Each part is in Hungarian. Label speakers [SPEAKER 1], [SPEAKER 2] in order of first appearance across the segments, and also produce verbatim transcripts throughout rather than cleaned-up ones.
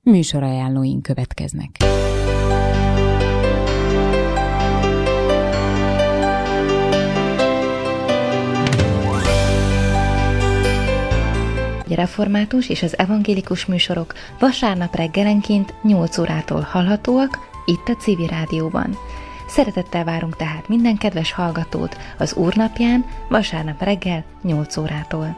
[SPEAKER 1] Műsorajánlóink következnek.
[SPEAKER 2] A református és az evangélikus műsorok vasárnap reggelenként nyolc órától hallhatóak itt a Civil Rádióban. Szeretettel várunk tehát minden kedves hallgatót az Úrnapján vasárnap reggel nyolc órától.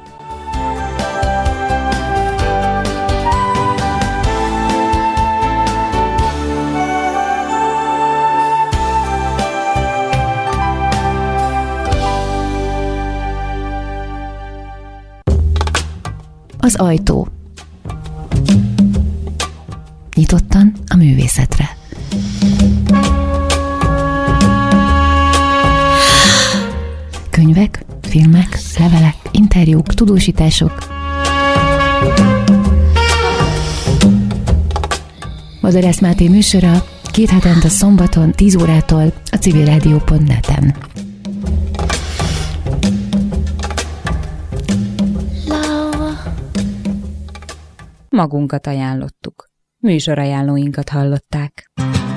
[SPEAKER 3] Az ajtó. Nyitottan a művészetre. Könyvek, filmek, levelek, interjúk, tudósítások. Madarász Máté műsora két hetente szombaton tíz órától a civilrádió pont net-en.
[SPEAKER 1] Magunkat ajánlottuk. Műsorajánlóinkat hallották.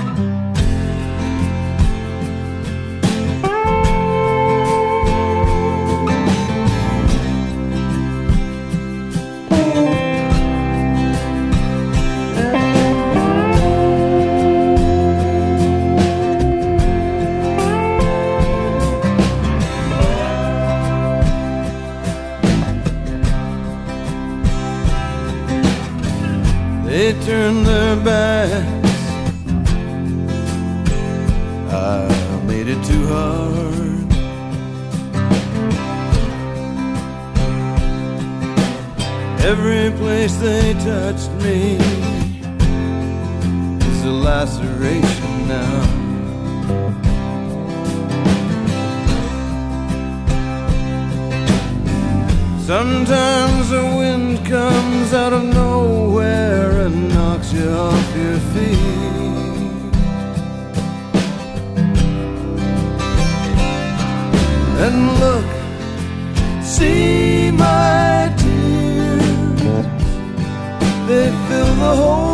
[SPEAKER 4] They turned their backs. I made it too hard. Every place they touched me is a laceration now. Sometimes the wind comes out of nowhere and knocks you off your feet. And look, see my tears, they fill the whole